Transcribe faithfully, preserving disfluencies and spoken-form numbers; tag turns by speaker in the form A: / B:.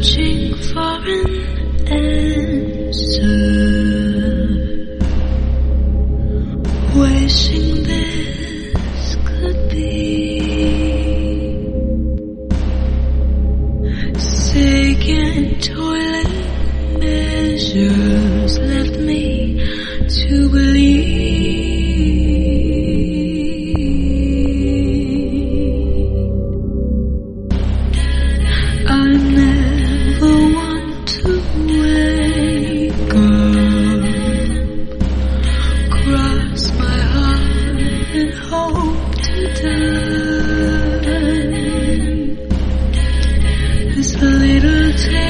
A: searching for an answer, wishing this could be. Taking toilet measures left me to believe I never want to wake up, cross my heart and hope to die. This little tale